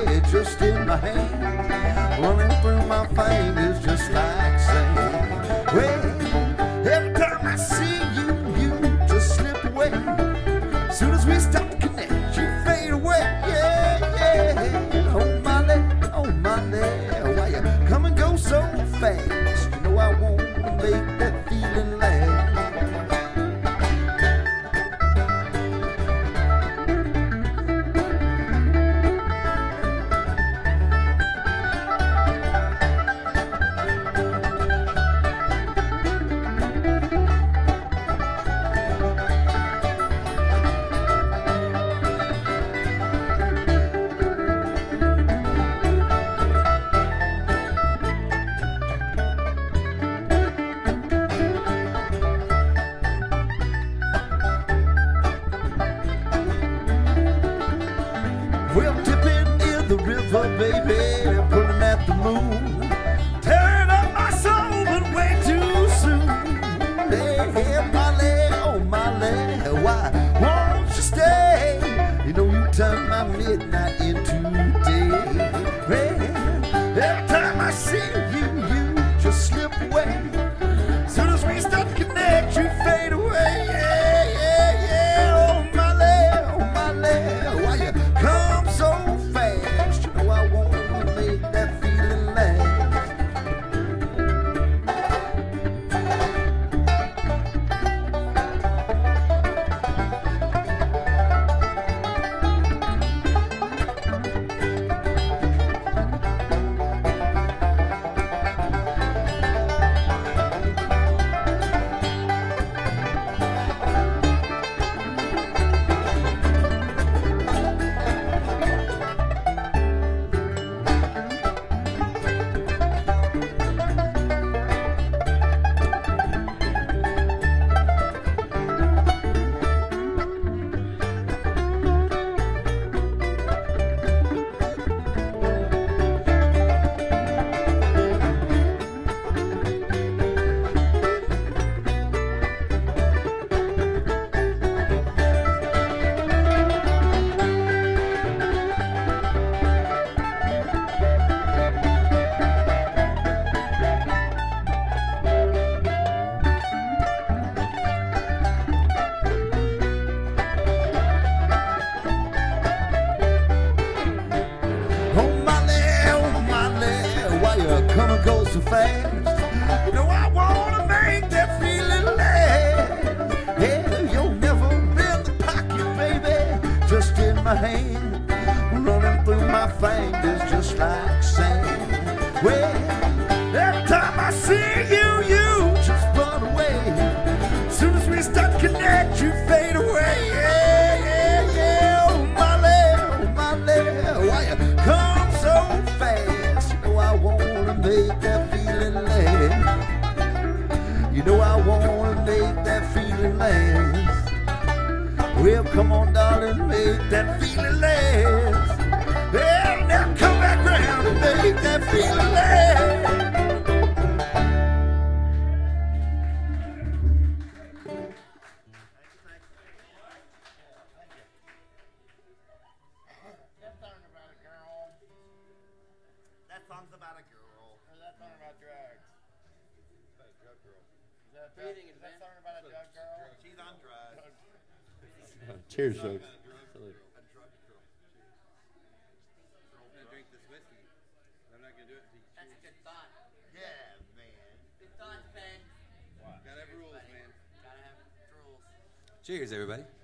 way, just in my hand, running through my fingers just like sand. Well, every time I see you, you just slip away. As soon as we stop to connect, you fade away. Yeah, yeah. Oh my leg, why you come and go so fast? You know I want to make that feeling last. Well, dipping in the river, baby, pulling at the moon, tearing up my soul, but way too soon. Hey, my leg, why won't you stay? You know you turn my midnight into day. Well, every time I see you, you just slip away. As soon as we start to connect, you fade away. Yeah, yeah, yeah. Oh my leg, why you come so fast? You know I wanna make that feeling last. Come and go so fast. You know I wanna make that feeling last. Yeah, you'll never in the pocket, baby, just in my hand, running through my fingers just like sand. Well, every time I see you, you just run away. As soon as we start to connect, you fade away. Yeah, yeah, yeah. Oh my leg, why you come so fast? You know I wanna make that feeling last. You know I wanna make that feeling last. Well, come on, darling, make that feeling last. Well, now come back round and make that feeling last. That song's about a girl. Or that song about drugs. About a drug girl. Is that that song about a drug girl? She's on drugs. Cheers, folks. A drug girl. I'm gonna drink this whiskey. I'm not gonna do it until you That's a good thought. Yeah, man. Good thoughts, Ben. gotta have rules, man. Gotta have rules. Cheers, everybody.